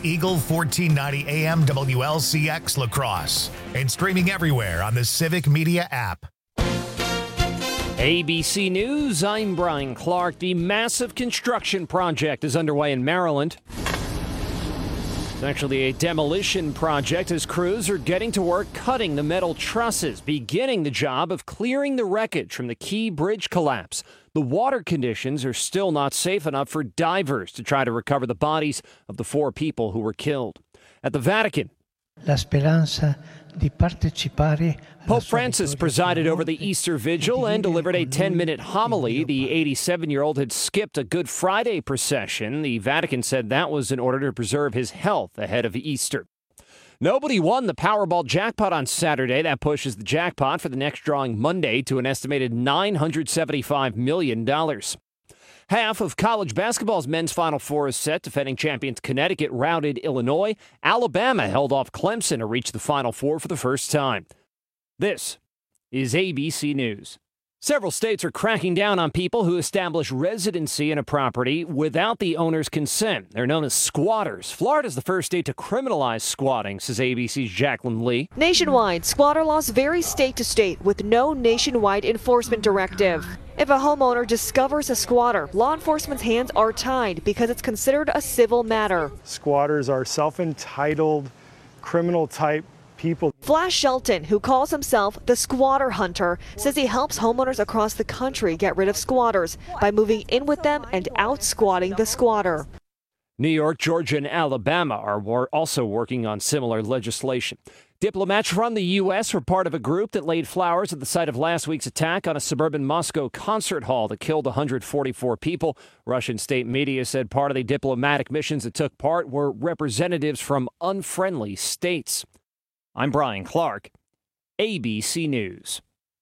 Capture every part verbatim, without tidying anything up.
Eagle fourteen ninety A M W L C X La Crosse and streaming everywhere on the Civic Media app. A B C News, I'm Brian Clark. The massive construction project is underway in Maryland. It's actually a demolition project as crews are getting to work cutting the metal trusses, beginning the job of clearing the wreckage from the Key Bridge collapse. The water conditions are still not safe enough for divers to try to recover the bodies of the four people who were killed. At the Vatican, La speranza di partecipare. Pope Francis presided over the Easter Vigil and delivered a ten-minute homily. The eighty-seven-year-old had skipped a Good Friday procession. The Vatican said that was in order to preserve his health ahead of Easter. Nobody won the Powerball jackpot on Saturday. That pushes the jackpot for the next drawing Monday to an estimated nine hundred seventy-five million dollars. Half of college basketball's men's Final Four is set. Defending champions Connecticut routed Illinois. Alabama held off Clemson to reach the Final Four for the first time. This is A B C News. Several states are cracking down on people who establish residency in a property without the owner's consent. They're known as squatters. Florida's the first state to criminalize squatting, says A B C's Jacqueline Lee. Nationwide, squatter laws vary state to state with no nationwide enforcement directive. If a homeowner discovers a squatter, law enforcement's hands are tied because it's considered a civil matter. Squatters are self-entitled, criminal-type people. Flash Shelton, who calls himself the squatter hunter, says he helps homeowners across the country get rid of squatters by moving in with them and out squatting the squatter. New York, Georgia, and Alabama are also working on similar legislation. Diplomats from the U S were part of a group that laid flowers at the site of last week's attack on a suburban Moscow concert hall that killed one hundred forty-four people. Russian state media said part of the diplomatic missions that took part were representatives from unfriendly states. I'm Brian Clark, A B C News.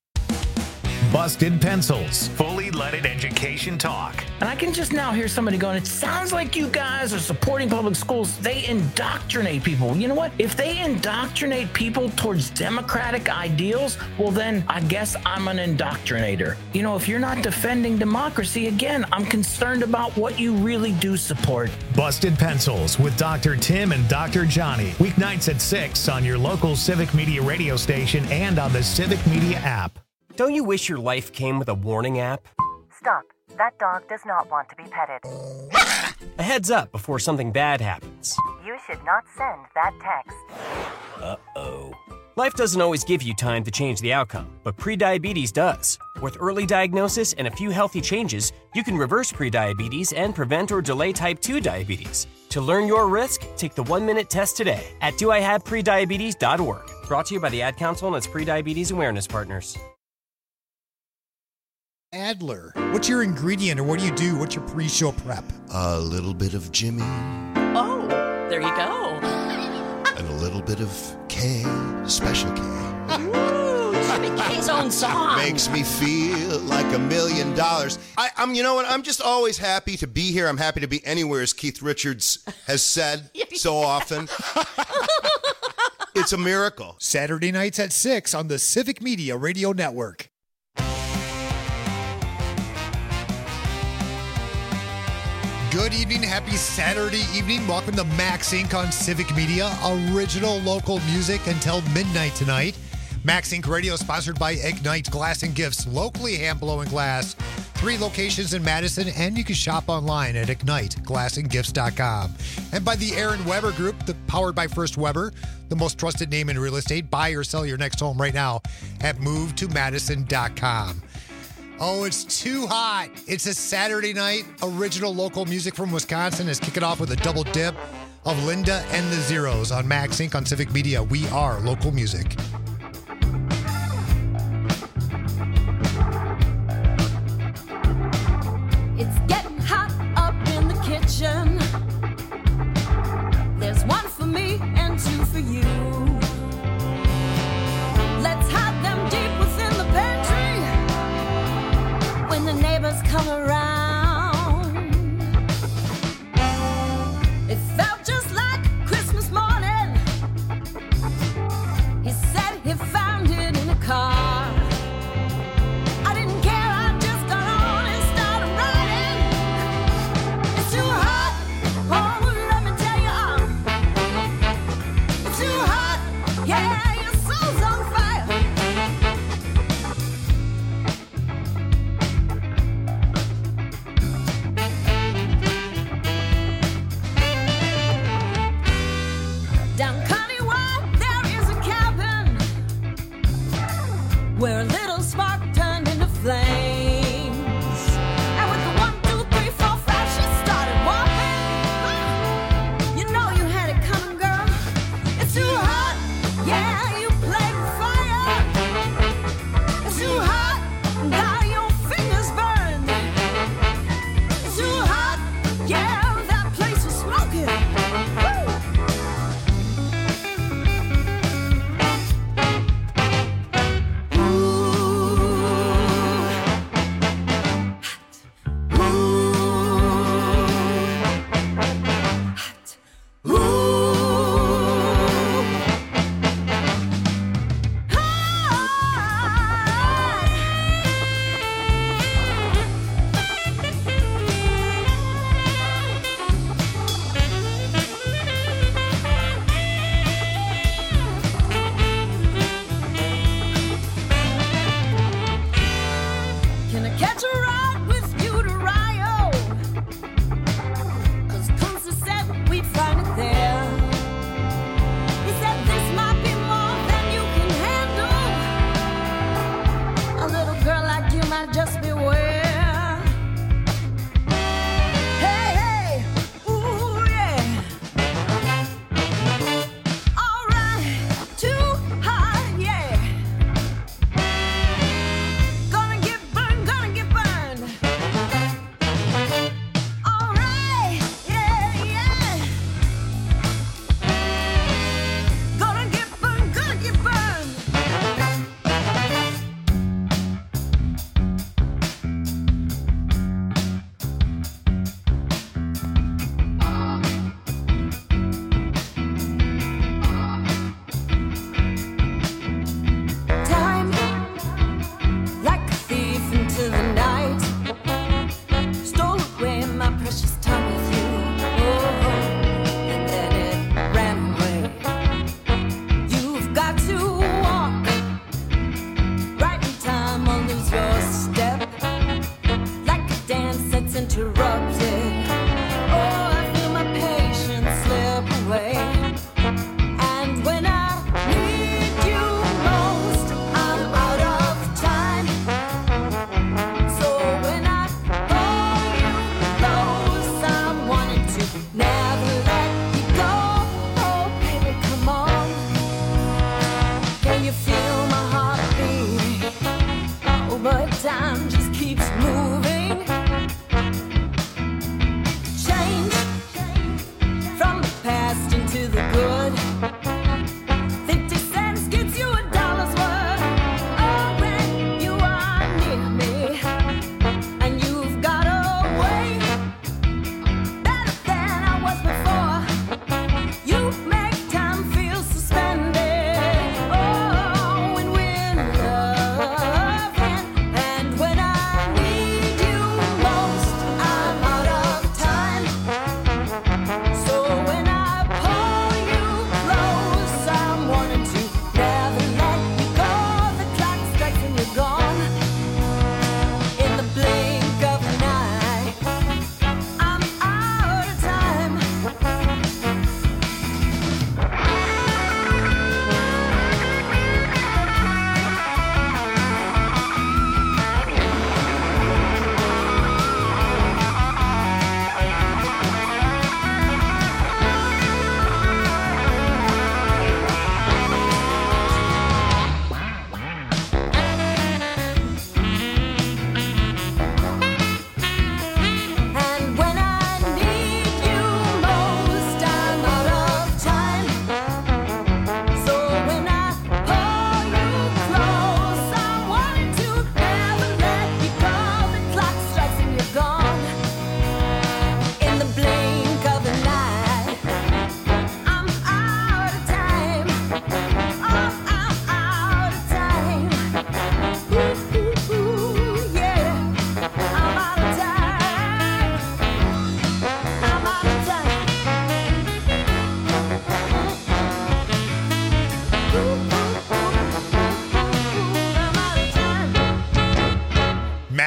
Busted Pencils, fully leaded education talk. And I can just now hear somebody going, it sounds like you guys are supporting public schools. They indoctrinate people. You know what? If they indoctrinate people towards democratic ideals, well, then I guess I'm an indoctrinator. You know, if you're not defending democracy, again, I'm concerned about what you really do support. Busted Pencils with Doctor Tim and Doctor Johnny. Weeknights at six on your local Civic Media radio station and on the Civic Media app. Don't you wish your life came with a warning app? Stop. That dog does not want to be petted. A heads up before something bad happens. You should not send that text. Uh-oh. Life doesn't always give you time to change the outcome, but prediabetes does. With early diagnosis and a few healthy changes, you can reverse prediabetes and prevent or delay type two diabetes. To learn your risk, take the one-minute test today at do I have prediabetes dot org. Brought to you by the Ad Council and its Prediabetes Awareness Partners. Adler, what's your ingredient or what do you do? What's your pre-show prep? A little bit of Jimmy. Oh, there you go. And a little bit of K, Special K. Ooh, Jimmy K's own song. Makes me feel like a million dollars. I, I'm, you know what? I'm just always happy to be here. I'm happy to be anywhere, as Keith Richards has said so often. It's a miracle. Saturday nights at six on the Civic Media Radio Network. Good evening. Happy Saturday evening. Welcome to Max Incorporated on Civic Media. Original local music until midnight tonight. Max Incorporated Radio sponsored by Ignite Glass and Gifts. Locally hand-blowing glass. Three locations in Madison, and you can shop online at ignite glass and gifts dot com. And by the Aaron Weber Group, the powered by First Weber, the most trusted name in real estate. Buy or sell your next home right now at move to madison dot com. Oh, it's too hot. It's a Saturday night. Original local music from Wisconsin is kicking off with a double dip of Linda and the Zeros on Max Incorporated on Civic Media. We are local music. It's getting hot up in the kitchen. There's one for me and two for you. Let's hide them deep within the pantry when the neighbors come around. It felt just like Christmas morning. He said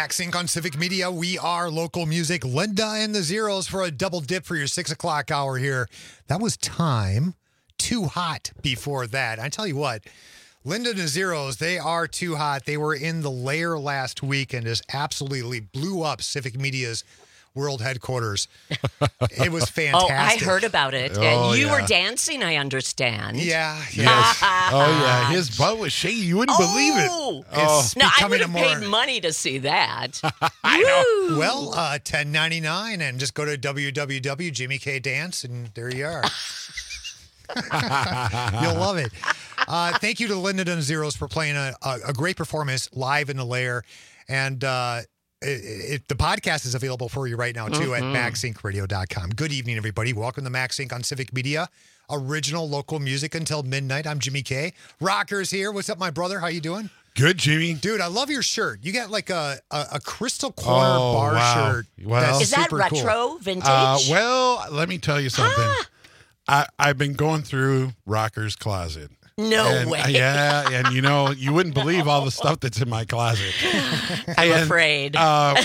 Max Inc on Civic Media. We are local music. Linda and the Zeros for a double dip for your six o'clock hour here. That was Time. Too Hot before that. I tell you what, Linda and the Zeros, they are too hot. They were in the Lair last week and just absolutely blew up Civic Media's world headquarters. It was fantastic. Oh, I heard about it. Oh, and you yeah. were dancing, I understand. Yeah. Yes. Oh, yeah. His butt was shaky. You wouldn't believe it. Oh. It's No, I becoming would a have more... paid money to see that. I know. Woo. Well, uh, ten ninety-nine, and just go to w w w dot jimmy k dance, and there you are. You'll love it. Uh, thank you to Linda and the Zeros for playing a, a, a great performance live in the Lair. And uh, it, it, the podcast is available for you right now, too, Mm-hmm. at max inc radio dot com. Good evening, everybody. Welcome to Max Inc on Civic Media. Original local music until midnight. I'm Jimmy K. Rocker's here. What's up, my brother? How you doing? Good, Jimmy. Dude, I love your shirt. You got like a, a, a crystal corner Oh, bar wow. shirt. Well- That's Is that super retro, cool. vintage? Uh, well, let me tell you something. I, I've been going through Rocker's closet. no And, way. uh, yeah, and you know, you wouldn't believe all the stuff that's in my closet. I'm And, afraid. Uh,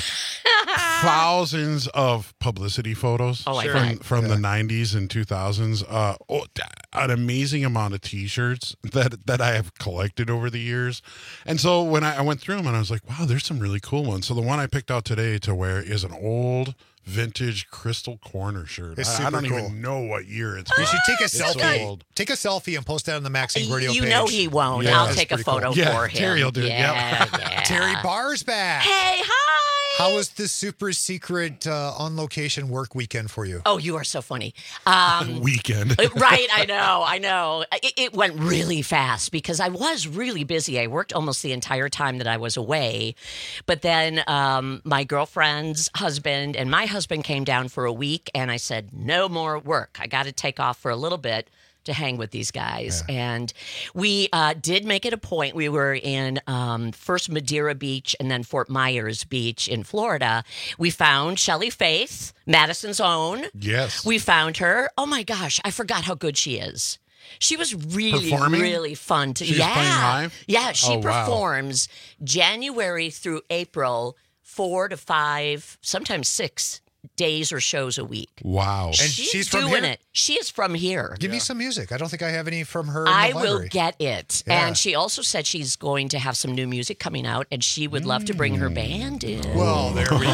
thousands of publicity photos Oh, I from, bet. from the nineties and two thousands. Uh, oh, an amazing amount of T-shirts that that I have collected over the years. And so when I, I went through them, and I was like, wow, there's some really cool ones. So the one I picked out today to wear is an old vintage crystal corner shirt. It's I, I don't super cool. even know what year it's You from. should take a It's selfie. old. Take a selfie and post that on the Max Inc radio you page. know he won't. Yeah. I'll That's take a pretty cool. photo Yeah, for him. Terry will do it. Yep. Yeah, yeah. Terry Barr's back. Hey, hi. How was the super secret uh, on location work weekend for you? Oh, you are so funny. Um, Weekend. right, I know, I know. It, it went really fast because I was really busy. I worked almost the entire time that I was away. But then um, my girlfriend's husband and my husband came down for a week, and I said, no more work. I got to take off for a little bit to hang with these guys. Yeah. And we uh, did make it a point. We were in um, first Madeira Beach and then Fort Myers Beach in Florida. We found Shelly Faith, Madison's own. Yes. We found her. Oh my gosh, I forgot how good she is. She was really, Performing? really fun to She's yeah. playing live? Yeah, she Oh, wow. performs January through April, four to five, sometimes six days or shows a week. Wow. And she's, she's from doing here? it. She is from here. Give me some music. I don't think I have any from her. In I the will library. get it. Yeah. And she also said she's going to have some new music coming out, and she would love to bring her band in. Well, there we go.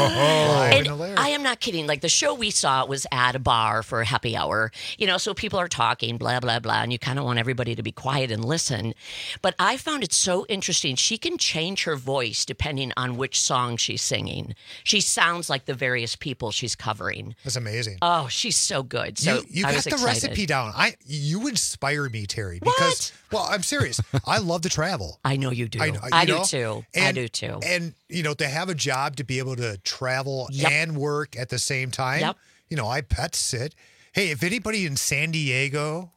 Live in And the Lair. I am not kidding. Like the show we saw was at a bar for a happy hour, you know, so people are talking, blah, blah, blah, and you kind of want everybody to be quiet and listen. But I found it so interesting. She can change her voice depending on which song she's singing. She sounds like the various people she's covering. That's amazing. Oh, she's so good. So you you I got was the excited. recipe down. I you inspire me, Terry, because well, I'm serious. I love to travel. I know you do. I, know, I you do know? too. I And- do too. And you know, to have a job to be able to travel Yep. and work at the same time. Yep. You know, I pet sit. Hey, if anybody in San Diego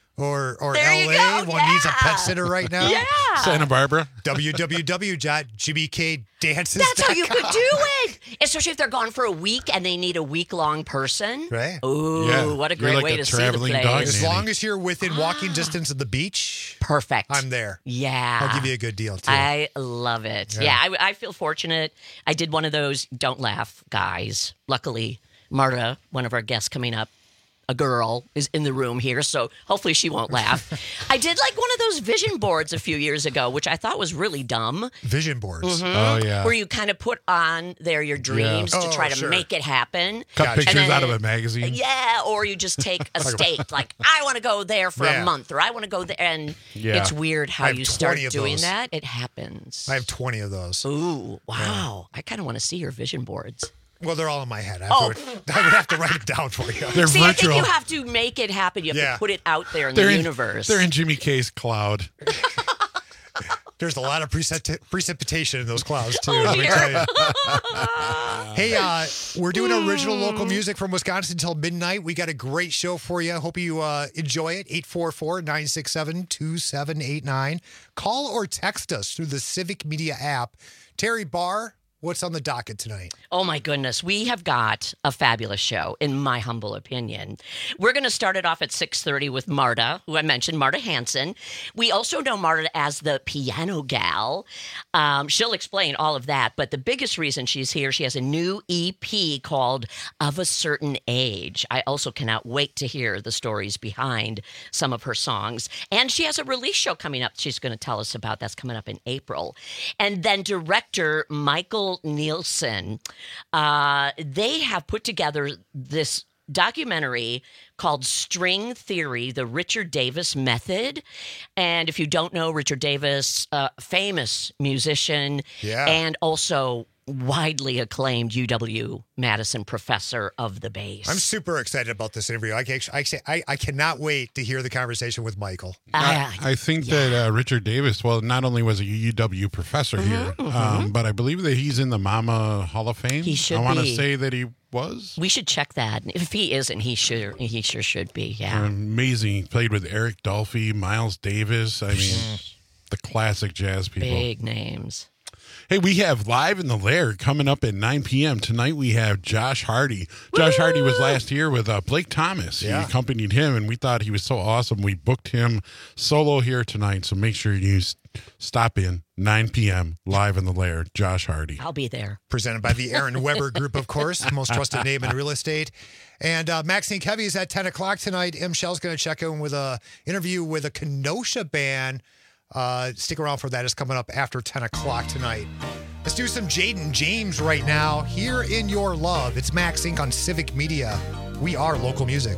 or or There you L A go. one needs a Yeah. pet sitter right now, Yeah. Santa Barbara. w w w dot jimmy k dances dot com. That's how you could do it. Especially if they're gone for a week and they need a week long person. Right. Ooh, Yeah. what a You're great like way a to see the traveling place. dog As nanny. long as you're within walking distance of the beach, Perfect. I'm there. Yeah. I'll give you a good deal too. I love it. Yeah. Yeah, I, I feel fortunate. I did one of those don't laugh guys. Luckily, Marta, one of our guests coming up, a girl, is in the room here, so hopefully she won't laugh. I did like one of those vision boards a few years ago, which I thought was really dumb. Vision boards. Mhm. Oh, yeah. Where you kind of put on there your dreams Yeah. to Oh, try to sure. make it happen. Cut Gotcha. pictures And then- out of a magazine. Yeah, or you just take a state, like, I want to go there for Yeah. a month, or I want to go there. And Yeah. it's weird how I have you start twenty of doing those. that. It happens. I have twenty of those. Ooh, wow. I kind of want to see your vision boards. Well, they're all in my head. I, Oh. have to, I would have to write it down for you. They're See, virtual. I think you have to make it happen. You have Yeah. to put it out there in they're the in, universe. They're in Jimmy K's cloud. There's a lot of precipita- precipitation in those clouds, too. Oh, let me dear. tell you. Hey, uh, we're doing original local music from Wisconsin until midnight. We got a great show for you. I hope you uh, enjoy it. eight four four, nine six seven, two seven eight nine. Call or text us through the Civic Media app. Terry Barr, What's on the docket tonight? Oh, my goodness. We have got a fabulous show, in my humble opinion. We're going to start it off at six thirty with Marta, who I mentioned, Marta Hanson. We also know Marta as the piano gal. Um, she'll explain all of that. But the biggest reason she's here, she has a new E P called Of a Certain Age. I also cannot wait to hear the stories behind some of her songs. And she has a release show coming up she's going to tell us about. That's coming up in April. And then director Michael Nielsen, uh, they have put together this documentary called String Theory, the Richard Davis Method. And if you don't know, Richard Davis, uh, famous musician, yeah. and also widely acclaimed U W-Madison professor of the bass. I'm super excited about this interview. I, can, I, I, I cannot wait to hear the conversation with Michael. Uh, I, I think yeah. that uh, Richard Davis, well, not only was a U W professor mm-hmm, here, mm-hmm. Um, but I believe that he's in the Mama Hall of Fame. He should I want to be. say that he was. We should check that. If he isn't, he sure he sure should be. Yeah, amazing. He played with Eric Dolphy, Miles Davis. I mean, the classic jazz people. Big names. Hey, we have Live in the Lair coming up at nine p.m. Tonight we have Josh Hardy. Josh Woo! Hardy was last year with uh, Blake Thomas. Yeah. He accompanied him, and we thought he was so awesome. We booked him solo here tonight, so make sure you stop in. nine p.m. Live in the Lair, Josh Hardy. I'll be there. Presented by the Aaron Weber Group, of course, most trusted name in real estate. And uh, Maxine Kevy is at ten o'clock tonight. M. Shell's going to check in with an interview with a Kenosha band. Uh, stick around for that. It's coming up after ten o'clock tonight. Let's do some Jaden James right now. Here in Your Love. It's Max Inc on Civic Media. We are local music.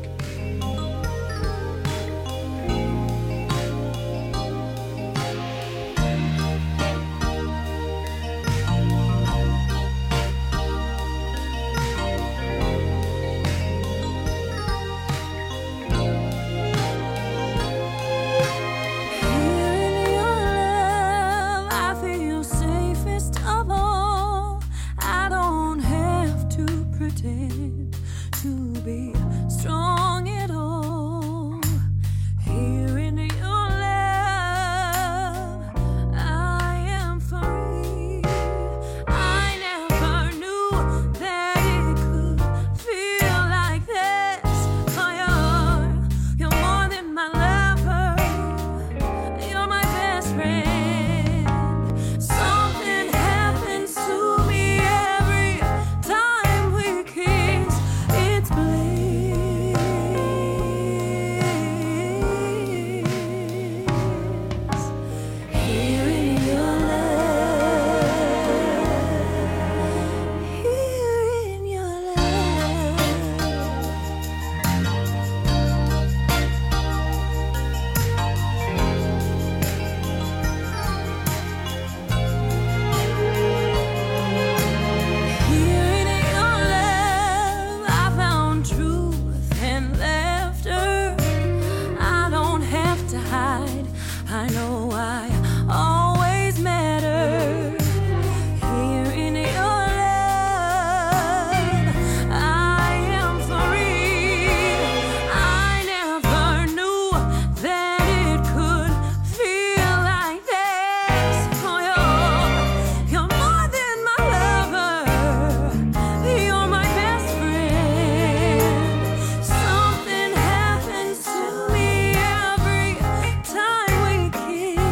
Kiss.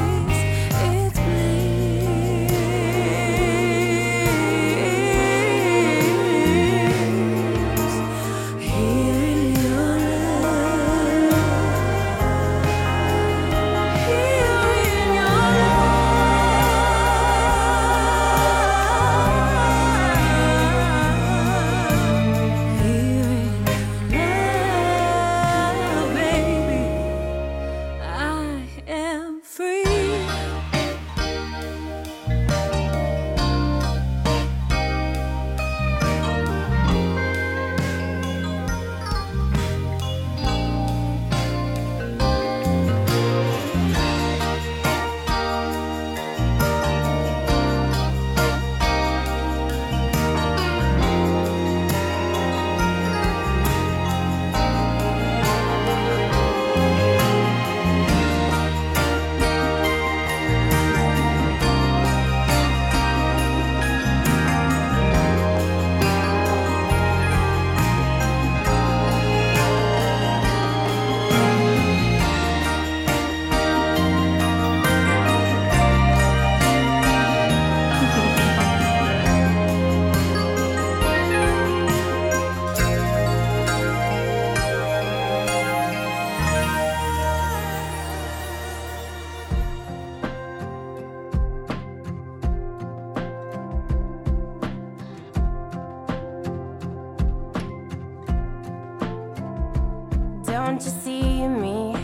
see me.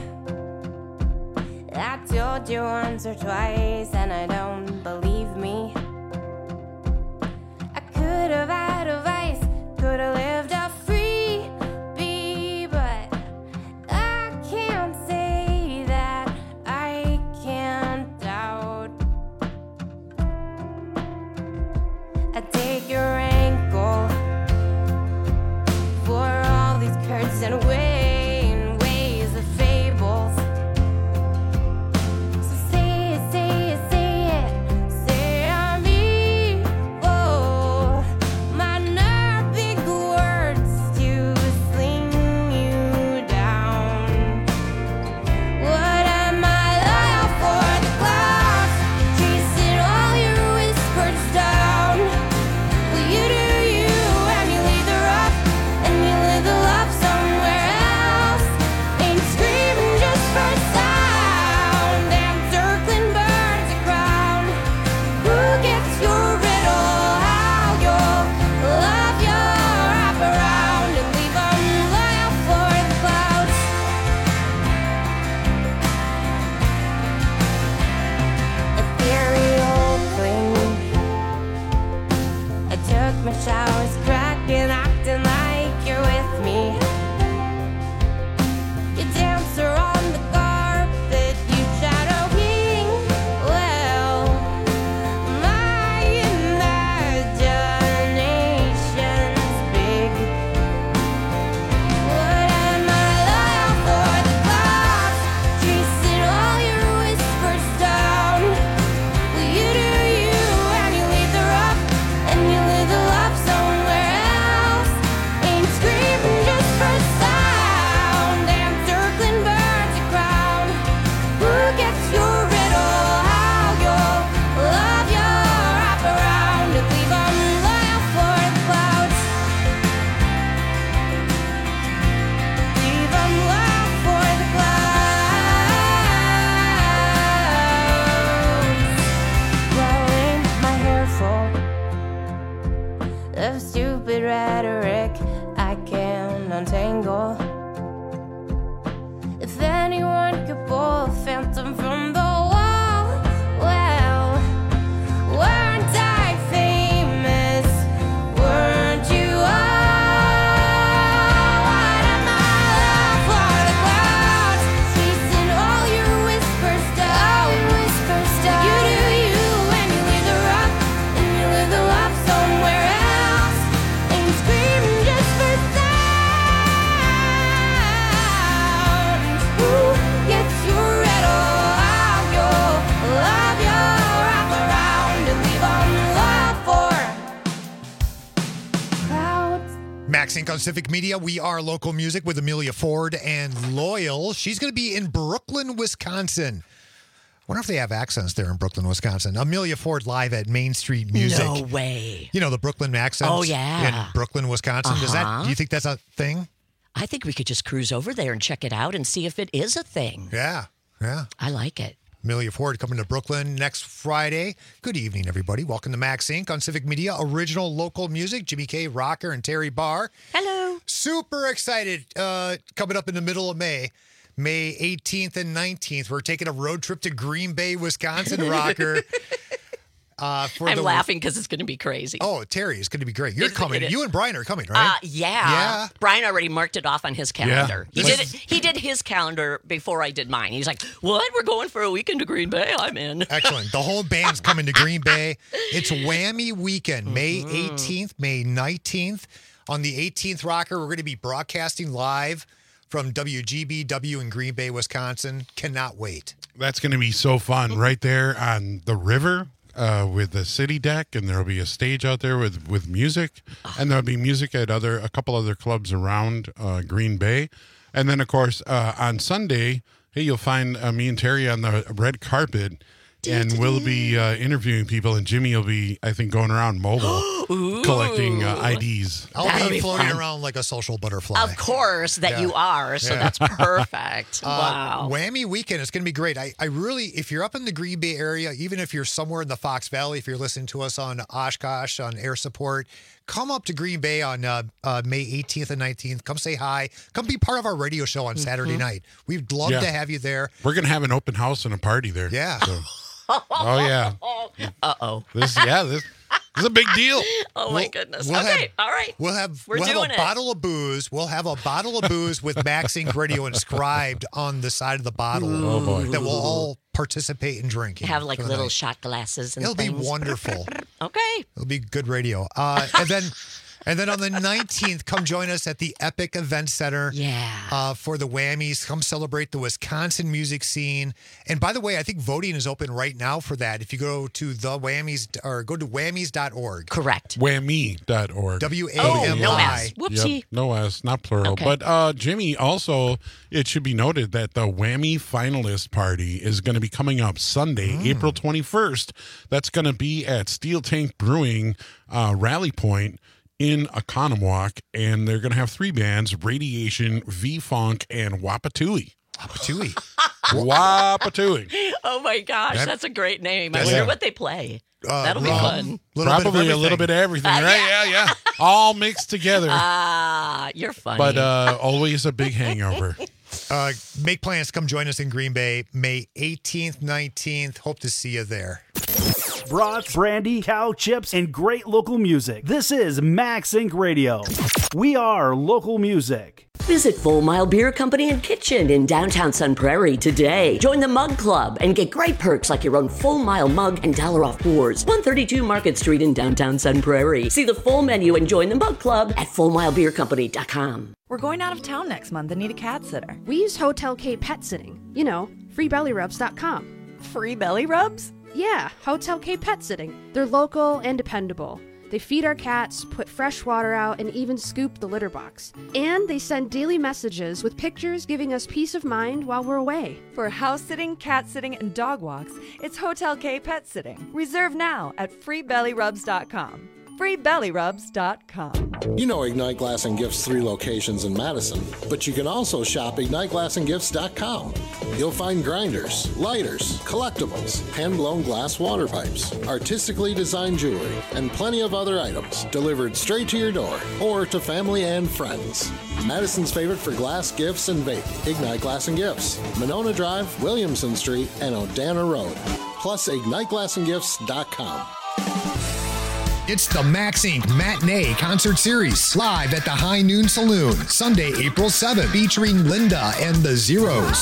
I told you once or twice, and I don't believe me. I could have had advice, could have lived a free bee, but I can't say that I can't doubt. I take your ankle for all these curds and vain ways of fables. So say it, say it, say it, say I'm evil. My nerve big words to sling you down. What am I loyal for? The clouds chasing all your whispers down. Well, you do you, and you leave the rough, and you live the love somewhere else. Ain't screaming just for sound, and circling birds around. Who gets your riddle? How you'll love your wrap around and leave 'em loyal for the clouds. Ethereal cling. I took my showers, cracking, acting like you're with me. You dance around the carpet, you shadow king. Well, my imagination's big. What am I loyal for? The clouds chasing all your whispers down. Well, you do you, and you leave the rough, and you live the love somewhere else. Ain't screaming just for sound, and circling birds around. Who gets your riddle? How you'll love your wrap around and leave 'em loyal for the clouds. Leave 'em loyal for the clouds. Blowing my hair full of stupid rhetoric I can't untangle. If anyone could pull a phantom from the wall, well, weren't I famous? Weren't you all? What am I love for? The clouds chasing all your whispers down. Whispers down. You do you, and you leave the rough, and you live the love somewhere else. Ain't screaming just for sound. Who gets your riddle? How you'll love your wrap around and leave 'em loyal for clouds. Max Inc on Civic Media. We are local music with Amelia Ford and Loyal. She's going to be in Brooklyn, Wisconsin. Wonder if they have accents there in Brooklyn, Wisconsin. Amelia Ford live at Main Street Music. No way. You know, the Brooklyn accents. Oh, yeah. In Brooklyn, Wisconsin. Does that? Uh-huh. Do you think that's a thing? I think we could just cruise over there and check it out and see if it is a thing. Yeah. Yeah. I like it. Amelia Ford coming to Brooklyn next Friday. Good evening, everybody. Welcome to Max Inc on Civic Media. Original local music. Jimmy K. Rocker and Terry Barr. Hello. Super excited. Uh, coming up in the middle of May. May eighteenth and nineteenth. We're taking a road trip to Green Bay, Wisconsin, Rocker. Uh, for I'm the, laughing because it's going to be crazy. Oh, Terry, it's going to be great. You're It- coming. it- You and Brian are coming, right? Uh, yeah. Yeah. Brian already marked it off on his calendar. Yeah. He did it, he did his calendar before I did mine. He's like, "What? We're going for a weekend to Green Bay? I'm in." Excellent. The whole band's coming to Green Bay. It's Whammy Weekend, May eighteenth, May nineteenth. On the eighteenth, Rocker, we're going to be broadcasting live from W G B W in Green Bay, Wisconsin. Cannot wait. That's going to be so fun right there on the river uh, with the city deck, and there'll be a stage out there with, with music, and there'll be music at other a couple other clubs around uh, Green Bay. And then, of course, uh, on Sunday, hey, you'll find uh, me and Terry on the red carpet, and we'll be uh, interviewing people, and Jimmy will be, I think, going around mobile collecting uh, I Ds. I'll That'll be be floating fun. around like a social butterfly. Of course that Yeah. you are, so Yeah. that's perfect. Uh, Wow. Whammy Weekend. It's going to be great. I, I really, if you're up in the Green Bay area, even if you're somewhere in the Fox Valley, if you're listening to us on Oshkosh, on air support, come up to Green Bay on uh, uh, May eighteenth and nineteenth. Come say hi. Come be part of our radio show on Saturday Mhm. night. We'd love Yeah. to have you there. We're gonna have an open house and a party there. Yeah. So- oh yeah. Uh oh. This yeah this, this is a big deal. Oh my We'll- goodness. we'll okay, have- all right. We'll have We're we'll have doing a it. bottle of booze. We'll have a bottle of booze with Max Inc Radio inscribed on the side of the bottle. Oh, boy. That we'll all participate in drinking. Have like for the little night. shot glasses and It'll be things. wonderful. Okay. It'll be good radio. Uh, and then, and then on the nineteenth, come join us at the Epic Event Center. Yeah. Uh, for the Whammies, come celebrate the Wisconsin music scene. And by the way, I think voting is open right now for that. If you go to the Whammies or go to whammies dot org. Correct. Whammy dot org. W A Oh, M no I. S. Whoopsie. Yep, no S, not plural. Okay. But uh, Jimmy, also, it should be noted that the Whammy Finalist Party is going to be coming up Sunday, Mm. April twenty-first. That's going to be at Steel Tank Brewing uh, Rally Point in Oconomowoc, and they're going to have three bands, Radiation, V-Funk, and Wapatui. Wapatui. Wapatui. Oh my gosh, That- that's a great name. I that's- wonder yeah. what they play. Uh, That'll be rum, fun. little bit of Probably a little bit of everything, Uh, right? Yeah, yeah. All mixed together. Ah, you're funny. but uh, always a big hangover. Uh, make plans to come join us in Green Bay, May eighteenth, nineteenth. Hope to see you there. Brats, brandy, cow chips, and great local music. This is Max Inc Radio. We are local music. Visit Full Mile Beer Company and Kitchen in downtown Sun Prairie today. Join the Mug Club and get great perks like your own Full Mile mug and dollar off pours. one thirty-two Market Street in downtown Sun Prairie. See the full menu and join the Mug Club at full mile beer company dot com. We're going out of town next month and need a cat sitter. We use Hotel K Pet Sitting. You know, free belly rubs dot com. Free belly rubs? Yeah, Hotel K Pet Sitting. They're local and dependable. They feed our cats, put fresh water out, and even scoop the litter box. And they send daily messages with pictures giving us peace of mind while we're away. For house sitting, cat sitting, and dog walks, it's Hotel K Pet Sitting. Reserve now at free belly rubs dot com. free belly rubs dot com. You know Ignite Glass and Gifts' three locations in Madison, but you can also shop ignite glass and gifts dot com. You'll find grinders, lighters, collectibles, hand-blown glass water pipes, artistically designed jewelry, and plenty of other items delivered straight to your door or to family and friends. Madison's favorite for glass, gifts, and vape, Ignite Glass and Gifts, Monona Drive, Williamson Street, and Odana Road. Plus ignite glass and gifts dot com. It's the Max Incorporated. Matinee Concert Series, live at the High Noon Saloon, Sunday, April seventh, featuring Linda and the Zeros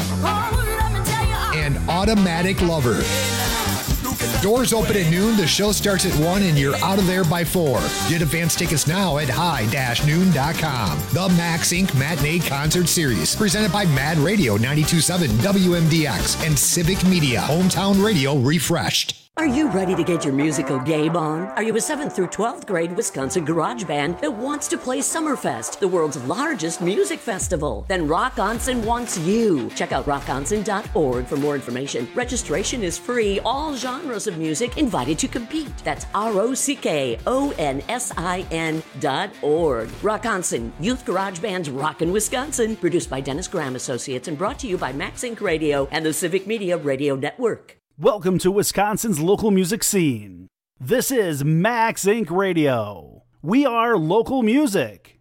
and Automatic Lover. Doors open at noon, the show starts at one, and you're out of there by four. Get advance tickets now at high dash noon dot com. The Max Incorporated. Matinee Concert Series, presented by Mad Radio ninety-two point seven W M D X and Civic Media, Hometown Radio refreshed. Are you ready to get your musical game on? Are you a seventh through twelfth grade Wisconsin garage band that wants to play Summerfest, the world's largest music festival? Then Rock Onsen wants you. Check out rock onsen dot org for more information. Registration is free. All genres of music invited to compete. That's R O C K O N S I N dot org. Rock Onsen, youth garage bands rockin' Wisconsin. Produced by Dennis Graham Associates and brought to you by Max Incorporated. Radio and the Civic Media Radio Network. Welcome to Wisconsin's local music scene. This is Max Incorporated. Radio. We are local music.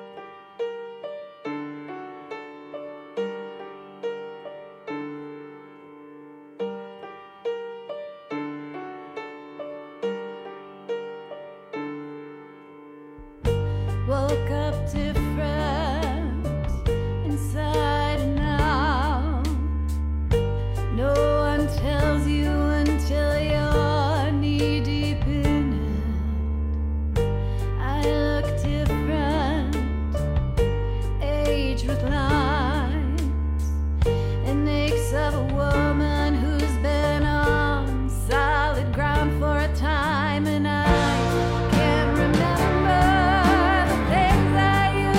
Woke up different inside and out. No one tells you until you're knee deep in it. I look different, aged with lines, and aches of a woman who's been on solid ground for a time, and I can't remember the things I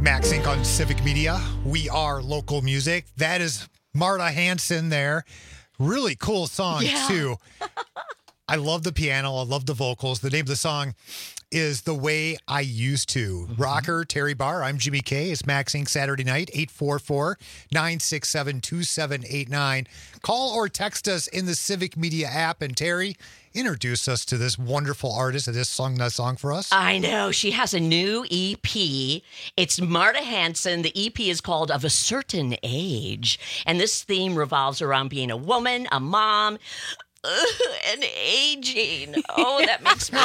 Max Inc on Civic Media. We are local music. That is Marta Hanson there. Really cool song, Yeah. too. I love the piano. I love the vocals. The name of the song is The Way I Used To. Rocker, Terry Barr. I'm Jimmy K. It's Max Inc Saturday night, eight four four, nine six seven, two seven eight nine. Call or text us in the Civic Media app. And Terry, introduce us to this wonderful artist that just sung that song for us. I know. She has a new E P. It's Marta Hanson. The E P is called Of a Certain Age. And this theme revolves around being a woman, a mom, uh, and aging. Oh, that makes me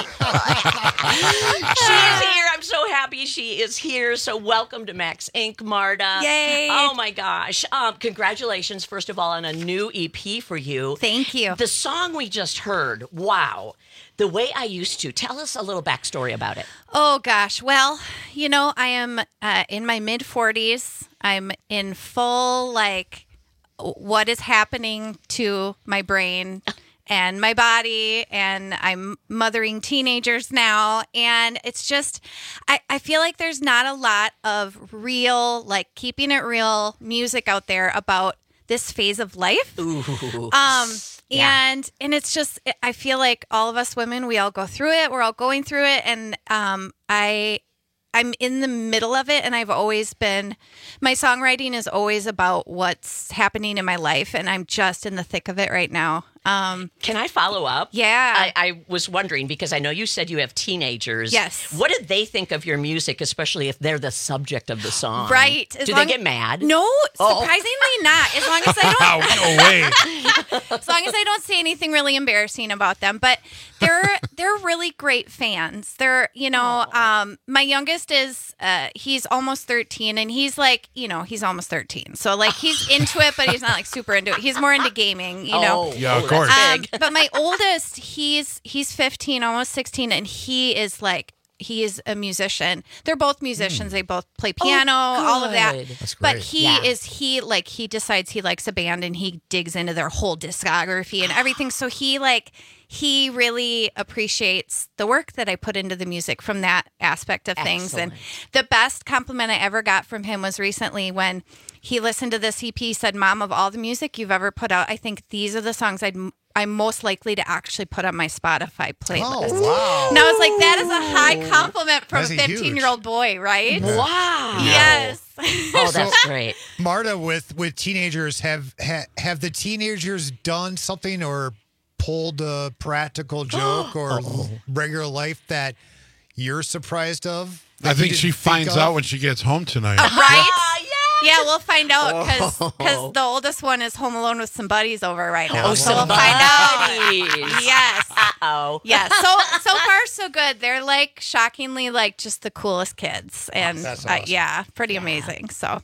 cry. She is here. I'm so happy she is here. So welcome to Max Inc, Marta. Yay. Oh, my gosh. Um, congratulations, first of all, on a new E P for you. Thank you. The song we just heard, wow. The Way I Used To. Tell us a little backstory about it. Oh, gosh. Well, you know, I am uh, in my mid forties. I'm in full, like, what is happening to my brain and my body, and I'm mothering teenagers now. And it's just, I, I feel like there's not a lot of real, like, keeping it real music out there about this phase of life. Ooh. Um, Yeah. and and it's just, I feel like all of us women, we all go through it. We're all going through it, and um, I, I'm in the middle of it, and I've always been, my songwriting is always about what's happening in my life, and I'm just in the thick of it right now. Um, Can I follow up? Yeah. I, I was wondering, because I know you said you have teenagers. Yes. What did they think of your music, especially if they're the subject of the song? Right. As Do long- they get mad? No, Oh. surprisingly not. As long as I don't. No way. As long as I don't say anything really embarrassing about them, but they're they're really great fans. They're, you know, um, my youngest is uh, he's almost thirteen, and he's like, you know, he's almost thirteen, so like he's into it, but he's not like super into it. He's more into gaming, you know. Oh, Yeah, of oh, course. that's Um, big. but my oldest, he's he's fifteen, almost sixteen, and he is like. He is a musician. They're both musicians. They both play piano, all of that. good. That's But great. he Yeah. is he like he decides he likes a band, and he digs into their whole discography and everything. So he like he really appreciates the work that I put into the music from that aspect of things. And Excellent. the best compliment I ever got from him was recently when he listened to this E P. He said, "Mom, of all the music you've ever put out, I think these are the songs I'd I'm most likely to actually put on my Spotify playlist." Oh, wow. And I was like, that is a high compliment from That's a huge. fifteen-year-old boy, right? Wow. Yes. Oh, that's great. Marta, with with teenagers, have ha, have the teenagers done something or pulled a practical joke or regular life that you're surprised of? that I you think didn't she finds of? out when she gets home tonight. Right? Ah, yeah. Yeah, we'll find out because Oh. the oldest one is home alone with some buddies over right now. Oh, so we'll some find out. buddies. Yes. Uh-oh. Yeah. So so far so good. They're like shockingly like just the coolest kids, and That's uh, awesome. yeah, pretty amazing. So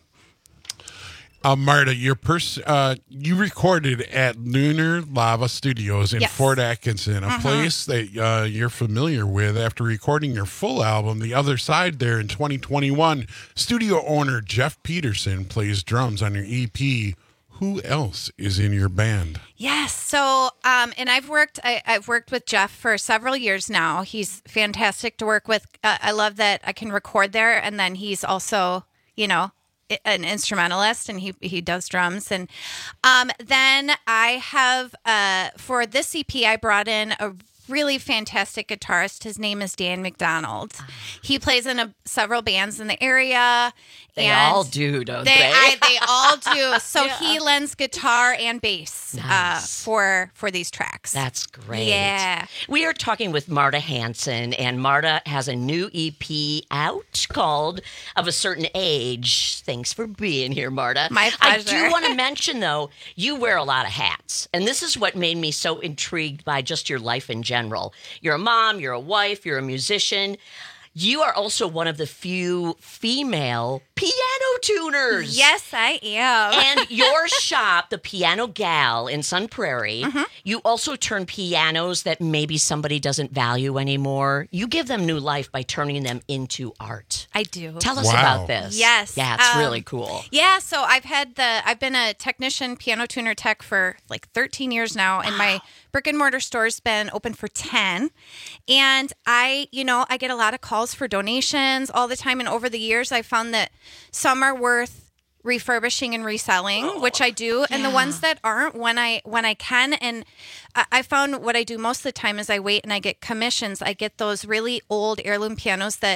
Uh, Marta, your pers- uh, you recorded at Lunar Lava Studios in Yes. Fort Atkinson, a Mhm. place that uh, you're familiar with after recording your full album, The Other Side, there in twenty twenty-one. Studio owner Jeff Peterson plays drums on your E P. Who else is in your band? yes. So um, and I've worked I, I've worked with Jeff for several years now. He's fantastic to work with. Uh, I love that I can record there, and then he's also you know. an instrumentalist, and he he does drums. And um, then I have uh, for this E P I brought in a really fantastic guitarist. His name is Dan McDonald. He plays in a, several bands in the area. They and all do, don't they? they? I, they all do. So Yeah. he lends guitar and bass uh, Nice. for for these tracks. That's great. Yeah. We are talking with Marta Hanson, and Marta has a new E P out called Of a Certain Age. Thanks for being here, Marta. My I pleasure. do want to mention, though, you wear a lot of hats, and this is what made me so intrigued by just your life in general. You're a mom, you're a wife, you're a musician. You are also one of the few female piano tuners. Yes, I am. And your shop, the Piano Gal in Sun Prairie, Mm-hmm. you also turn pianos that maybe somebody doesn't value anymore. You give them new life by turning them into art. I do. Tell us Wow. about this. Yes. Yeah, it's Um, really cool. Yeah, so I've had the I've been a technician, piano tuner tech for like thirteen years now, and my brick and mortar store's been open for ten. And I, you know, I get a lot of calls for donations all the time. And over the years, I found that some are worth refurbishing and reselling, oh, which I do. And yeah. the ones that aren't, when I when I can. And I, I found what I do most of the time is I wait and I get commissions. I get those really old heirloom pianos that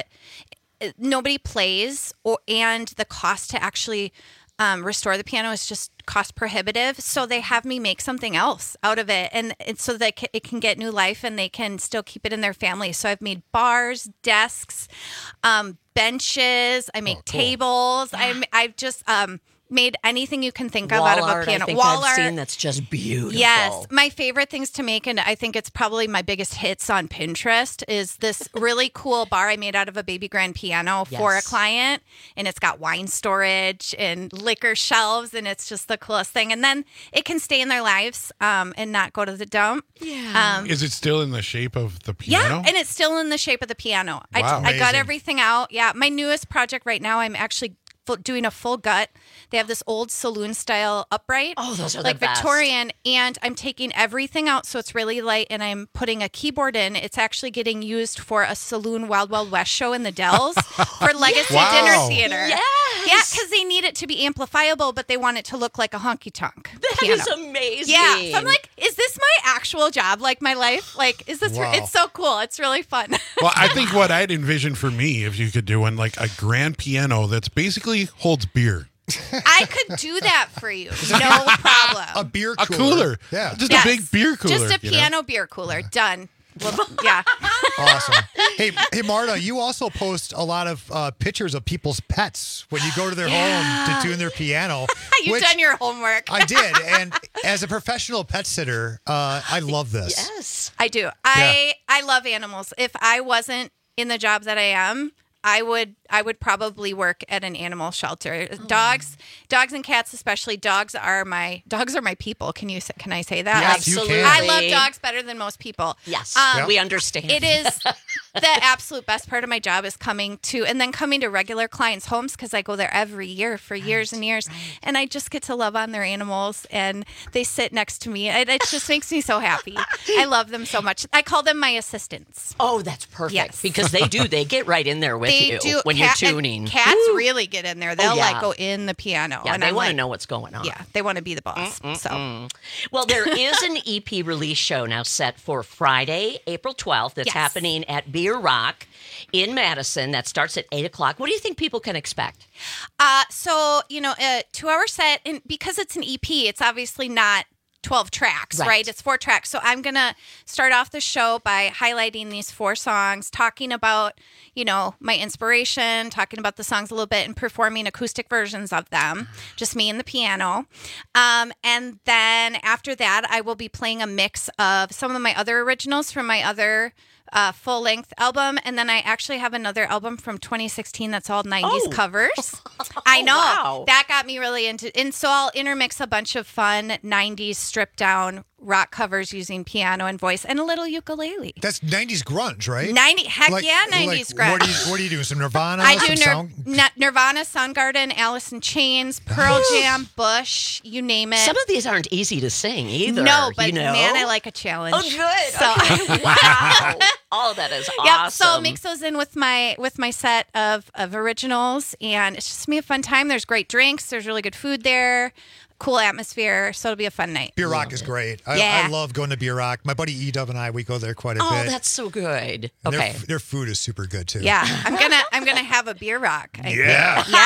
nobody plays, or and the cost to actually um, restore the piano is just cost prohibitive. So they have me make something else out of it, and it's so that it can get new life and they can still keep it in their family. So I've made bars, desks, um, benches. I make oh, cool. tables. Yeah. I I've just um, made anything you can think of Wall out of a art, piano. I think Wall I've art. seen that's just beautiful. Yes, my favorite things to make, and I think it's probably my biggest hits on Pinterest, is this really cool bar I made out of a baby grand piano yes. for a client, and it's got wine storage and liquor shelves, and it's just the coolest thing. And then it can stay in their lives um, and not go to the dump. Yeah. Um, Is it still in the shape of the piano? Yeah, and it's still in the shape of the piano. Wow. I, I got everything out. Yeah, my newest project right now, I'm actually doing a full gut. They have this old saloon style upright. Oh, those are like the best. Victorian, and I'm taking everything out so it's really light, and I'm putting a keyboard in. It's actually getting used for a saloon Wild Wild West show in the Dells for Legacy Yes. Dinner Wow. Theater. Yes. Yeah, because they need it to be amplifiable, but they want it to look like a honky tonk. That piano. is amazing. Yeah, so I'm like, is this my actual job? Like my life? Like, is this? Wow. It's so cool. It's really fun. Well, I think what I'd envision for me, if you could do one, like a grand piano that's basically holds beer. I could do that for you. No problem. A beer A cooler. cooler. Yeah. Just Yes. a big beer cooler. Just a you know? piano beer cooler. Done. Well, yeah. Awesome. Hey, hey, Marta, you also post a lot of uh, pictures of people's pets when you go to their Yeah. home to tune their piano. You've which done your homework. I did. And as a professional pet sitter, uh, I love this. Yes. I do. I I love animals. If I wasn't in the job that I am, I would I would probably work at an animal shelter. Oh. Dogs, dogs and cats especially. Dogs are my dogs are my people. Can you say- can I say that? Yes, you Absolutely. can. I love dogs better than most people. Yes, Um, we understand. It is the absolute best part of my job is coming to and then coming to regular clients' homes because I go there every year for years and years, and I just get to love on their animals and they sit next to me. It, it just makes me so happy. I love them so much. I call them my assistants. Oh, that's perfect. Yes. Because they do. They get right in there with They you do. when Cat- you're and tuning. Cats Woo. really get in there. They'll Oh, yeah. like go in the piano. Yeah, and they I'm want to like, know what's going on. Yeah, they want to be the boss. So Mm. Well, there is an E P release show now set for Friday, April twelfth. That's Yes. happening at Beer Rock in Madison. That starts at eight o'clock. What do you think people can expect? Uh, so, you know, a two hour set, and because it's an E P, it's obviously not twelve tracks, right. Right. It's four tracks. So I'm going to start off the show by highlighting these four songs, talking about, you know, my inspiration, talking about the songs a little bit, and performing acoustic versions of them, just me and the piano. Um, and then after that, I will be playing a mix of some of my other originals from my other uh, full length album. And then I actually have another album from twenty sixteen that's all nineties Oh. covers. I know. wow. That got me really into And so I'll intermix a bunch of fun nineties stripped down rock covers using piano and voice and a little ukulele. That's nineties grunge, right? ninety Heck Like- yeah, nineties like, grunge. What do you, what do you do? Some Nirvana? I do some Nir- sound? N- Nirvana, Soundgarden, Alice in Chains, Pearl Jam, Bush, you name it. Some of these aren't easy to sing either. No, but you know? man, I like a challenge. Oh, good. So, Okay. Wow. Oh, that is awesome. Yep. So I'll mix those in with my with my set of of originals, and it's just me a fun time. There's great drinks. There's really good food there. Cool atmosphere. So it'll be a fun night. Beer Rock is great. I, Yeah. I love going to Beer Rock. My buddy E-Dub and I, we go there quite a Oh, bit. that's so good. And Okay. Their, their food is super good, too. Yeah, I'm gonna I'm gonna have a beer rock. I Yeah. think.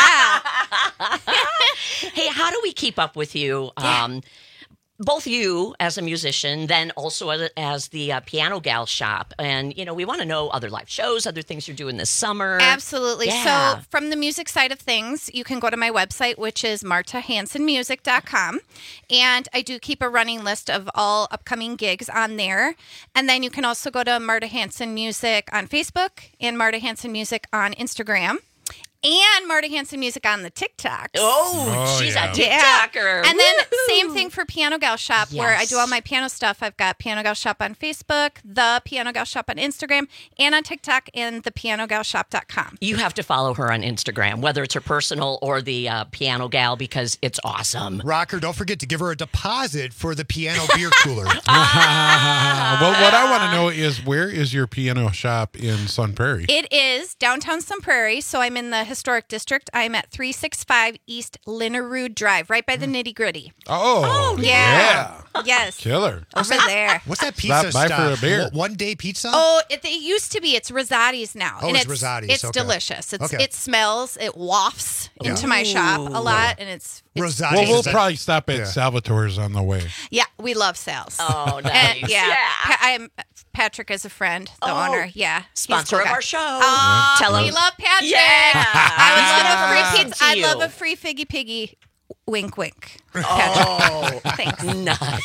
Yeah. Hey, how do we keep up with you? Um, both you as a musician, then also as, as the uh, Piano Gal shop. And, you know, we want to know other live shows, other things you're doing this summer. Absolutely. Yeah. So, from the music side of things, you can go to my website, which is marta hanson music dot com. And I do keep a running list of all upcoming gigs on there. And then you can also go to Marta Hanson Music on Facebook and Marta Hanson Music on Instagram. And Marta Hanson Music on the TikToks. Oh, Oh, she's yeah. a TikToker. And then Woo-hoo. same thing for Piano Gal Shop, where I Yes. do all my piano stuff. I've got Piano Gal Shop on Facebook, the Piano Gal Shop on Instagram, and on TikTok, and the piano gal shop dot com. You have to follow her on Instagram, whether it's her personal or the uh, Piano Gal, because it's awesome. Rocker, don't forget to give her a deposit for the piano beer cooler. Well, what I want to know is where is your piano shop in Sun Prairie? It is downtown Sun Prairie, so I'm in the historic district. I'm at three sixty-five East Linnerud Drive, right by the Nitty Gritty. Oh, yeah. Yes. Killer. Over there. What's that pizza Stop by for stuff? a beer. One day pizza? Oh, it, it used to be. It's Rosati's now. Oh, and it's Rosati's, It's okay. delicious. It's Okay. It smells. It wafts Yeah. into my shop a lot, and it's, it's Rosati's. Well, we'll is that- probably stop at Yeah. Salvatore's on the way. yeah. We love sales. Oh, nice. And, yeah, Yeah. Pa- I'm Patrick is a friend, the Oh, owner. Yeah, he's a sponsor cool of guy. our show. Oh, Tell we him. love Patrick. Yeah. I would love a free Listen pizza. to I'd you. love a free figgy piggy. Wink, wink. Oh, Thanks. nice.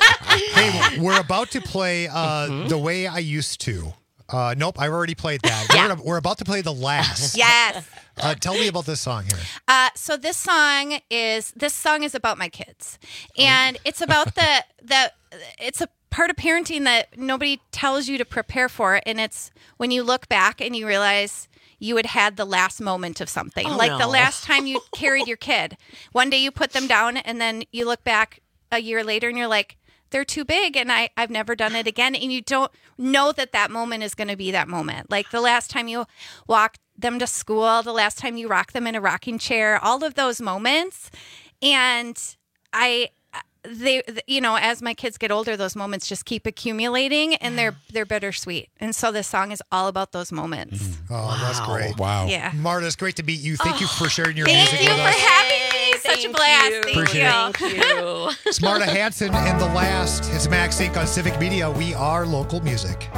Hey, we're about to play uh, The Way I Used To. Uh, nope, I've already played that. Yeah. We're, gonna- we're about to play The Last. Yes. Uh, tell me about this song here. Uh, so this song is this song is about my kids, and it's about the the it's a part of parenting that nobody tells you to prepare for, and it's when you look back and you realize you had had the last moment of something, Oh, like no. the last time you carried your kid. One day you put them down, and then you look back a year later, and you're like, they're too big, and I, I've never done it again. And you don't know that that moment is going to be that moment. Like the last time you walked them to school, the last time you rocked them in a rocking chair, all of those moments. And I, they, you know, as my kids get older, those moments just keep accumulating, and they're they're bittersweet. And so this song is all about those moments. Oh, that's great. Wow. Yeah. Marta, it's great to meet you. Thank you for sharing your Thank music you with for us. having me. Such a blast. Thank Appreciate you. Thank you. It's Marta Hanson and The Last. It's Max Inc on Civic Media. We are local music.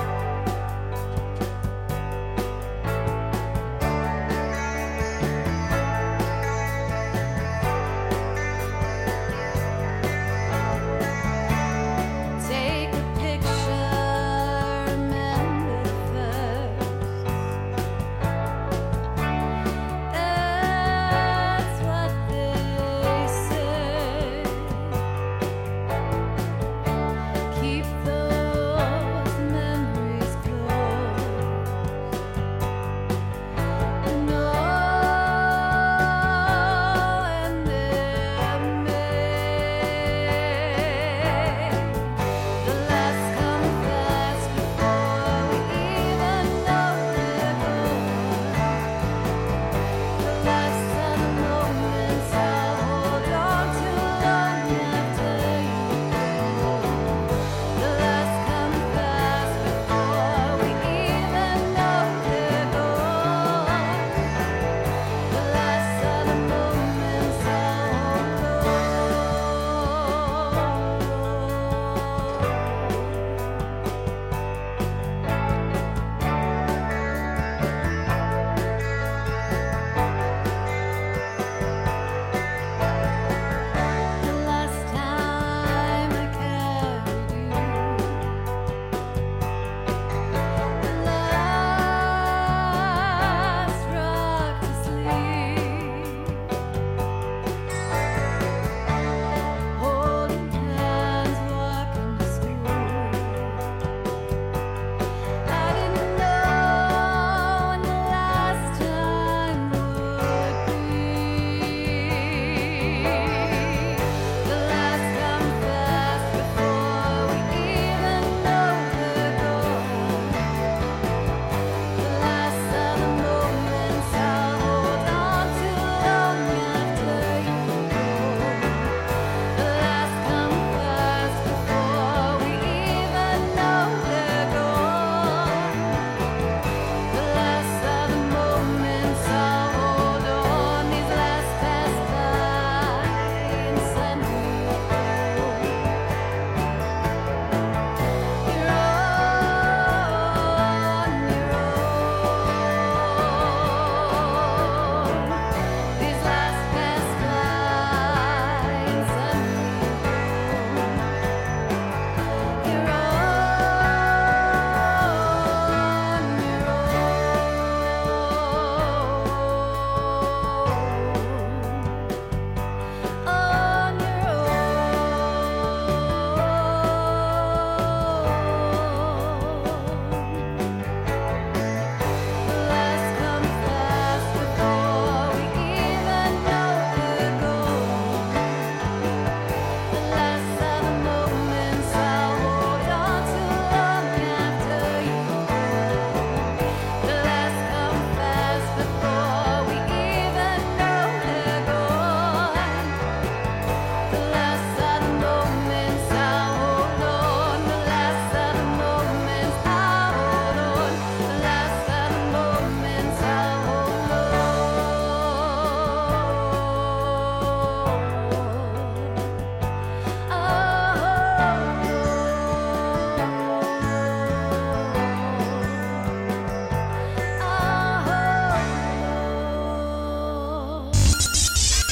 Take a picture, remember first. That's what they say. Keep those memories.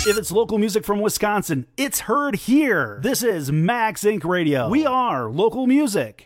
If it's local music from Wisconsin, it's heard here. This is Max Inc Radio. We are local music.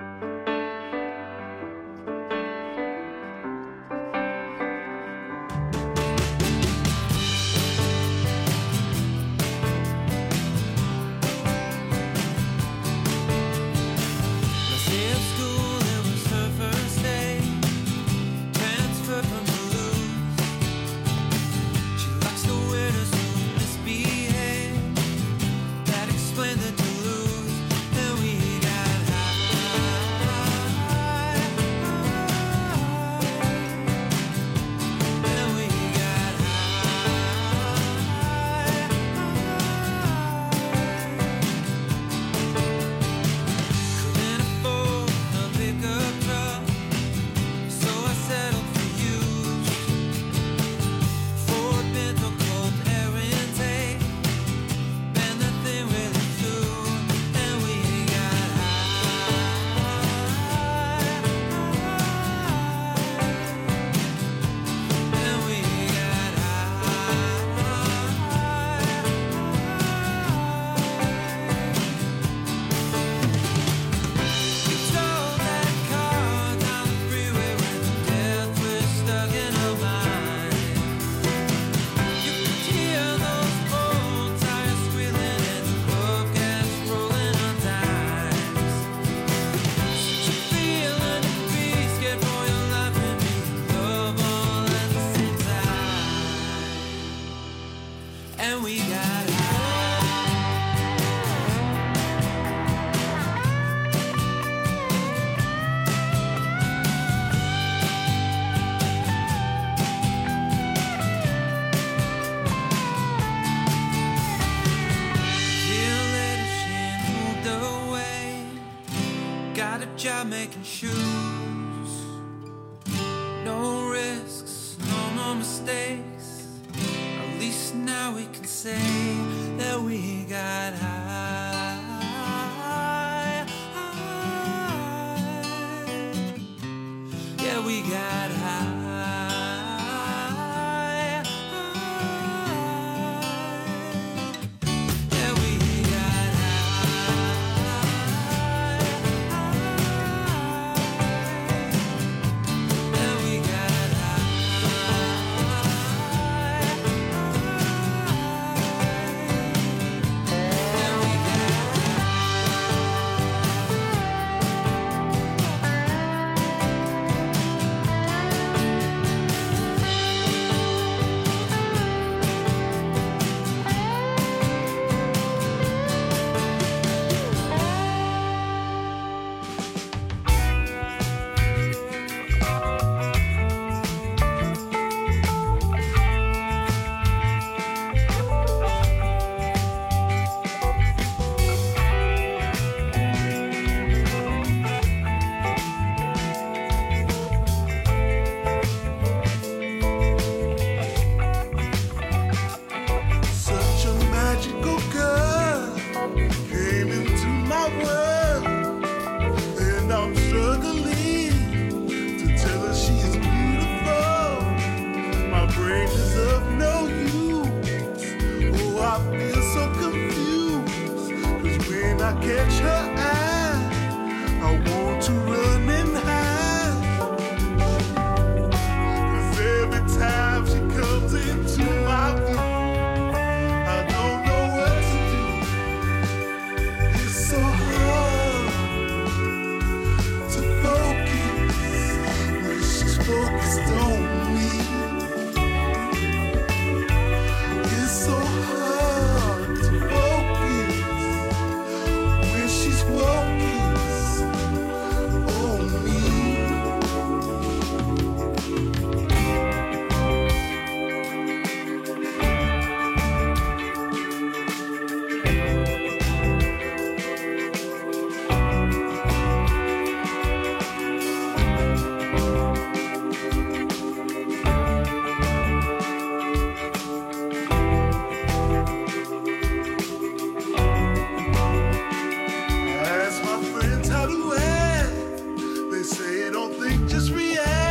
Job making shoes, no risks, no more mistakes. At least now we can say that we got high, high. Yeah, we got high.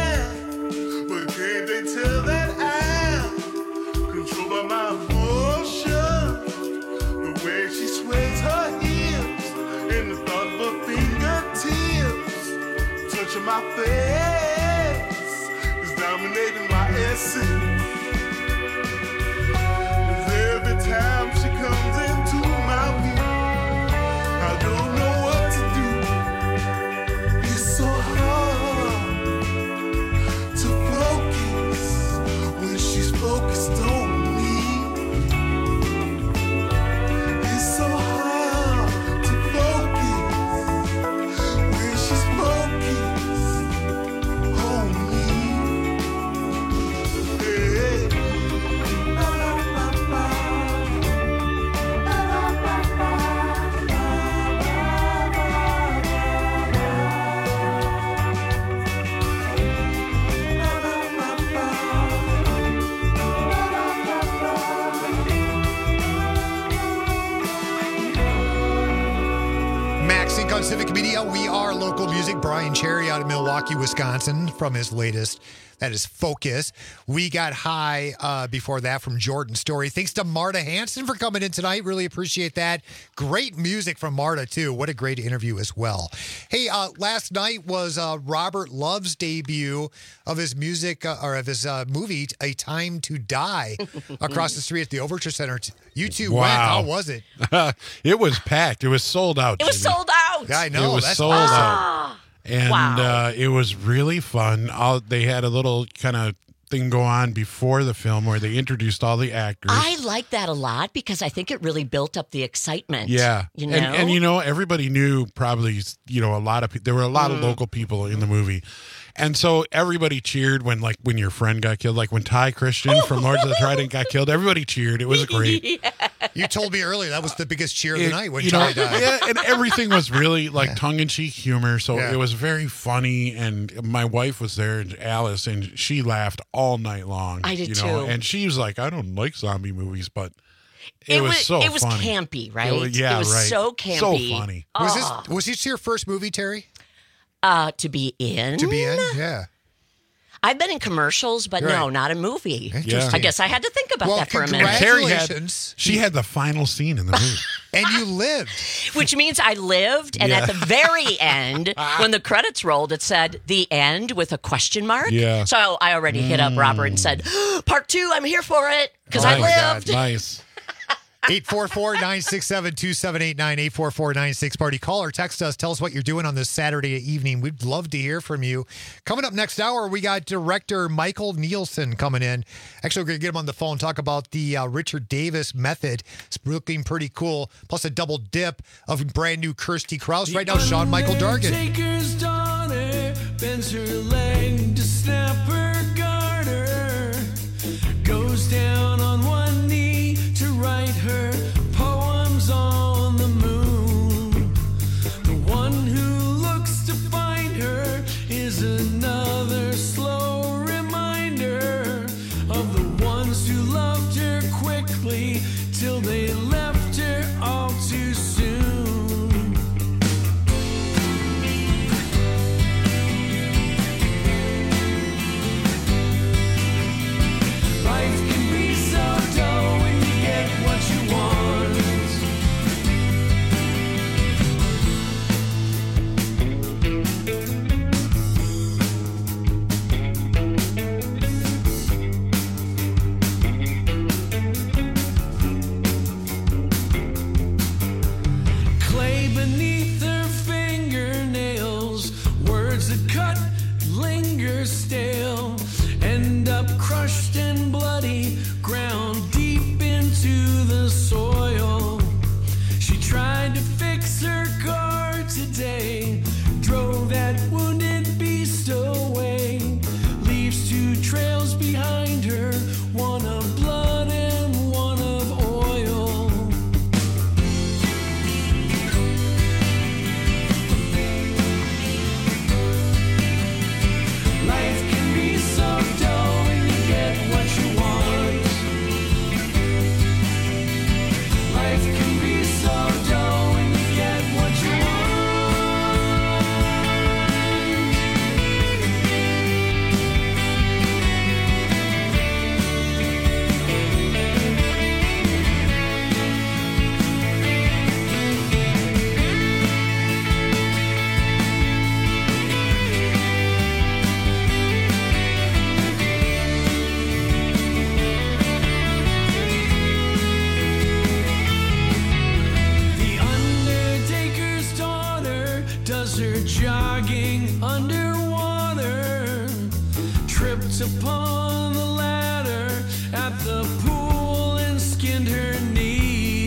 Can't they tell that I'm controlled by my emotions? my face is dominating my essence. Every time she comes into my view, I don't know what to do. It's so hard to focus when she's focused on me. It's so hard to focus when she's focused on me. Hey. Max Inc. on Civic Media. We are local music. Brian Cherry out of Milwaukee, Wisconsin, from his latest. That is Focus. We got High uh, before that from Jordan Story. Thanks to Marta Hanson for coming in tonight. Really appreciate that. Great music from Marta, too. What a great interview as well. Hey, uh, last night was uh, Robert Love's debut of his music, uh, or of his uh, movie, A Time to Die, across the street at the Overture Center. You two went. Wow. How was it? It was packed. It was sold out. It was Jimmy. sold out. Yeah, I know. It was That's sold awesome. out. And Wow. uh, it was really fun. All, they had a little kind of thing go on before the film where they introduced all the actors. I like that a lot because I think it really built up the excitement. Yeah, You know? and, and you know, everybody knew probably, you know, a lot of people. There were a lot Mm. of local people in the movie, and so everybody cheered when, like, when your friend got killed, like when Ty Christian from Lords of the Trident got killed. Everybody cheered. It was great. You told me earlier that was the biggest cheer of the It- night when you know, Ty died. yeah, and everything was really like tongue-in-cheek humor, so Yeah. it was very funny. And my wife was there, Alice, and she laughed all night long. I did you know? too. And she was like, "I don't like zombie movies, but it, It was, was- so it was funny. campy, right? It was, yeah, It was right. so so campy. funny. Was Ah. this was this your first movie, Terry? Uh, to be in? To be in? Yeah. I've been in commercials, but Right. no, not a movie. Interesting. I guess I had to think about Well, that for a minute. And Terry had Congratulations. she had the final scene in the movie. And you lived. Which means I lived, and Yeah. at the very end, when the credits rolled, it said "the end" with a question mark. Yeah. So I already hit up Robert and said, "Part two, I'm here for it because I Oh my God. lived." Nice. eight four four, nine six seven, two seven eight nine, eight four four, nine six party. Call or text us. Tell us what you're doing on this Saturday evening. We'd love to hear from you. Coming up next hour, we got director Michael Nielsen coming in. Actually, we're going to get him on the phone, talk about the uh, Richard Davis method. It's looking pretty cool. Plus a double dip of brand new Kirsty Krause. Right now, Sean Michael Dargan. Taker's daughter bends her leg to snap her garter, goes down on one knee to write her poems on the moon. The one who looks to find her is another slow reminder of the ones who loved her quickly till they left her all too soon. Life can be so dull when you get what you want. underwater. Tripped upon the ladder at the pool and skinned her knee.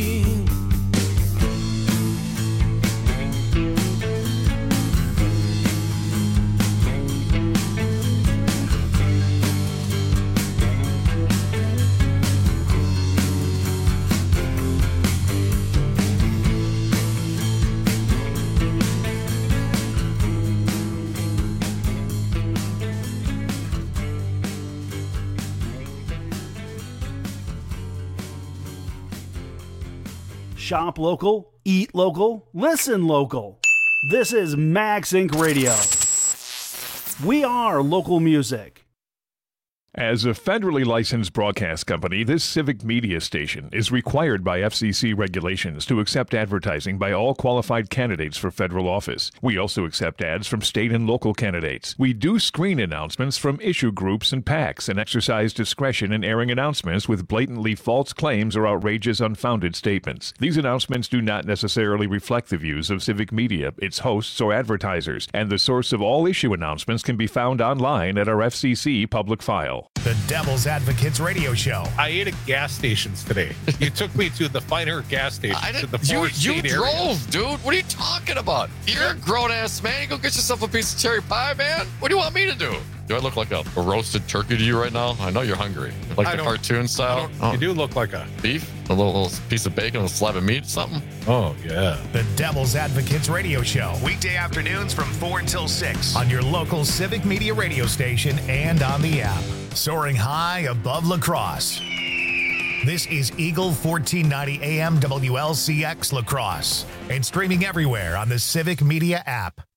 Shop local, eat local, listen local. This is Max Incorporated. Radio. We are local music. As a federally licensed broadcast company, this civic media station is required by F C C regulations to accept advertising by all qualified candidates for federal office. We also accept ads from state and local candidates. We do screen announcements from issue groups and PACs and exercise discretion in airing announcements with blatantly false claims or outrageous unfounded statements. These announcements do not necessarily reflect the views of civic media, its hosts, or advertisers, and the source of all issue announcements can be found online at our F C C public file. The Devil's Advocates Radio Show. I ate at gas stations today. You took me to the finer gas station. I to the didn't, you Forest you State drove, area. dude. What are you talking about? You're a grown ass man. You go get yourself a piece of cherry pie, man. What do you want me to do? Do I look like a, a roasted turkey to you right now? I know you're hungry. Like I the don't- cartoon style. I don't- You do look like a beef, a little, little piece of bacon, a slab of meat, something. Oh yeah. The Devil's Advocates Radio Show. Weekday afternoons from four until six on your local civic media radio station and on the app. Soaring high above La Crosse. This is Eagle fourteen ninety A M W L C X La Crosse and streaming everywhere on the Civic Media app.